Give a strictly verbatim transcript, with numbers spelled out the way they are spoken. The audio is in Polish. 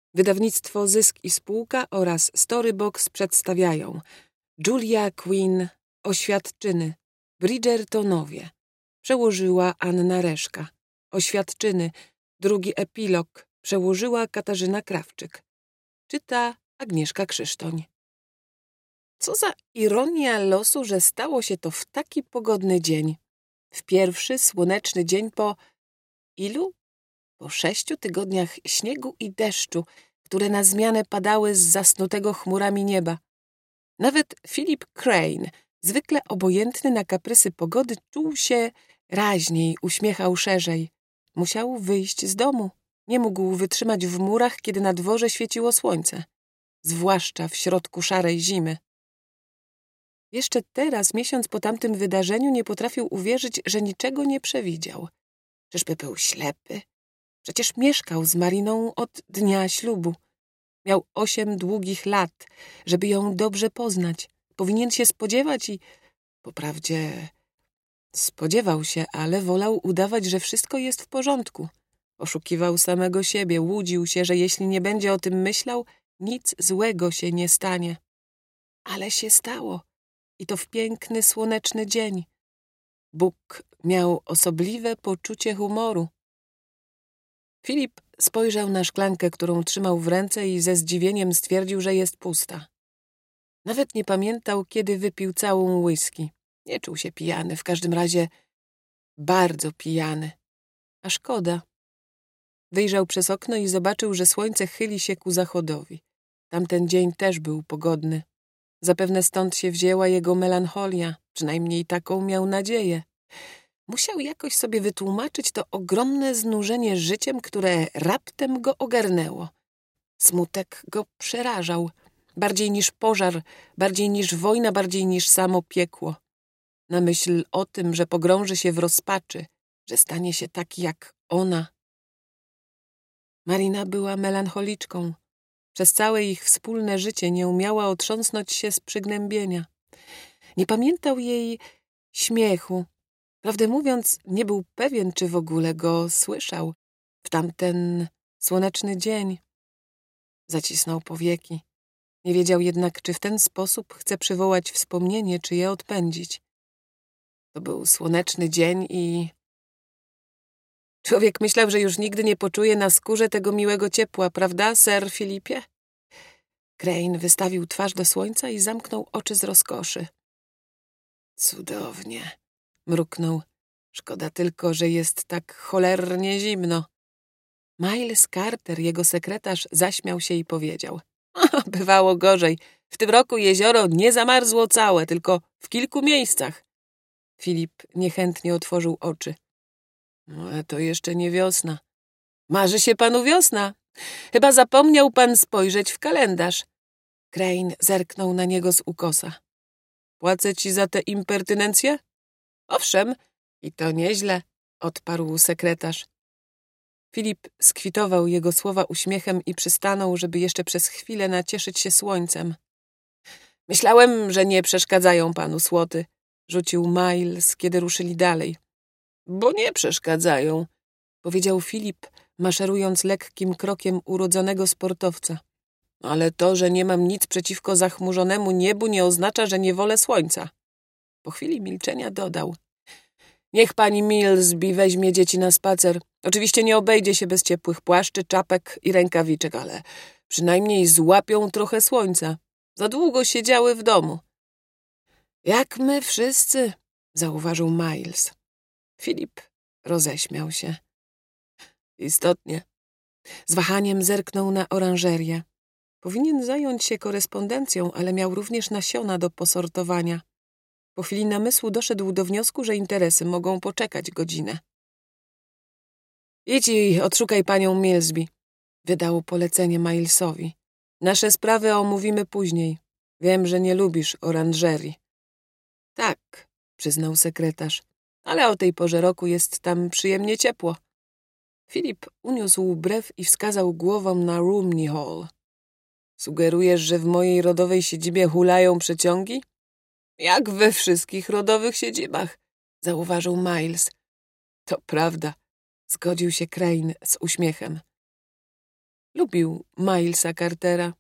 Wydawnictwo Zysk i Spółka oraz Storybox przedstawiają Julia Quinn, Oświadczyny, Bridgertonowie. Przełożyła Anna Reszka. Oświadczyny, drugi epilog. Przełożyła Katarzyna Krawczyk. Czyta Agnieszka Krzysztoń. Co za ironia losu, że stało się to w taki pogodny dzień. W pierwszy słoneczny dzień po... ilu? Po sześciu tygodniach śniegu i deszczu, które na zmianę padały z zasnutego chmurami nieba. Nawet Philip Crane, zwykle obojętny na kaprysy pogody, czuł się raźniej, uśmiechał szerzej. Musiał wyjść z domu. Nie mógł wytrzymać w murach, kiedy na dworze świeciło słońce. Zwłaszcza w środku szarej zimy. Jeszcze teraz, miesiąc po tamtym wydarzeniu, nie potrafił uwierzyć, że niczego nie przewidział. Czyżby był ślepy? Przecież mieszkał z Mariną od dnia ślubu. Miał osiem długich lat, żeby ją dobrze poznać. Powinien się spodziewać i... Poprawdzie spodziewał się, ale wolał udawać, że wszystko jest w porządku. Oszukiwał samego siebie, łudził się, że jeśli nie będzie o tym myślał, nic złego się nie stanie. Ale się stało. I to w piękny, słoneczny dzień. Bóg miał osobliwe poczucie humoru. Filip spojrzał na szklankę, którą trzymał w ręce i ze zdziwieniem stwierdził, że jest pusta. Nawet nie pamiętał, kiedy wypił całą whisky. Nie czuł się pijany, w każdym razie bardzo pijany. A szkoda. Wyjrzał przez okno i zobaczył, że słońce chyli się ku zachodowi. Tamten dzień też był pogodny. Zapewne stąd się wzięła jego melancholia, przynajmniej taką miał nadzieję. Musiał jakoś sobie wytłumaczyć to ogromne znużenie życiem, które raptem go ogarnęło. Smutek go przerażał. Bardziej niż pożar, bardziej niż wojna, bardziej niż samo piekło. Na myśl o tym, że pogrąży się w rozpaczy, że stanie się taki jak ona. Marina była melancholiczką. Przez całe ich wspólne życie nie umiała otrząsnąć się z przygnębienia. Nie pamiętał jej śmiechu. Prawdę mówiąc, nie był pewien, czy w ogóle go słyszał w tamten słoneczny dzień. Zacisnął powieki. Nie wiedział jednak, czy w ten sposób chce przywołać wspomnienie, czy je odpędzić. To był słoneczny dzień i... Człowiek myślał, że już nigdy nie poczuje na skórze tego miłego ciepła, prawda, Sir Filipie? Crane wystawił twarz do słońca i zamknął oczy z rozkoszy. Cudownie, mruknął. Szkoda tylko, że jest tak cholernie zimno. Miles Carter, jego sekretarz, zaśmiał się i powiedział. Bywało gorzej. W tym roku jezioro nie zamarzło całe, tylko w kilku miejscach. Filip niechętnie otworzył oczy. No, to jeszcze nie wiosna. Marzy się panu wiosna. Chyba zapomniał pan spojrzeć w kalendarz. Crane zerknął na niego z ukosa. Płacę ci za tę impertynencję? Owszem, i to nieźle, odparł sekretarz. Filip skwitował jego słowa uśmiechem i przystanął, żeby jeszcze przez chwilę nacieszyć się słońcem. Myślałem, że nie przeszkadzają panu słoty, rzucił Miles, kiedy ruszyli dalej. Bo nie przeszkadzają, powiedział Filip, maszerując lekkim krokiem urodzonego sportowca. Ale to, że nie mam nic przeciwko zachmurzonemu niebu, nie oznacza, że nie wolę słońca. Po chwili milczenia dodał. Niech pani Millsby weźmie dzieci na spacer. Oczywiście nie obejdzie się bez ciepłych płaszczy, czapek i rękawiczek, ale przynajmniej złapią trochę słońca. Za długo siedziały w domu. Jak my wszyscy, zauważył Miles. Filip roześmiał się. Istotnie. Z wahaniem zerknął na oranżerię. Powinien zająć się korespondencją, ale miał również nasiona do posortowania. Po chwili namysłu doszedł do wniosku, że interesy mogą poczekać godzinę. Idź i odszukaj panią Millsby, wydał polecenie Milesowi. Nasze sprawy omówimy później. Wiem, że nie lubisz oranżerii. Tak, przyznał sekretarz, ale o tej porze roku jest tam przyjemnie ciepło. Filip uniósł brew i wskazał głową na Rumney Hall. Sugerujesz, że w mojej rodowej siedzibie hulają przeciągi? Jak we wszystkich rodowych siedzibach, zauważył Miles. To prawda, zgodził się Crane z uśmiechem. Lubił Milesa Cartera.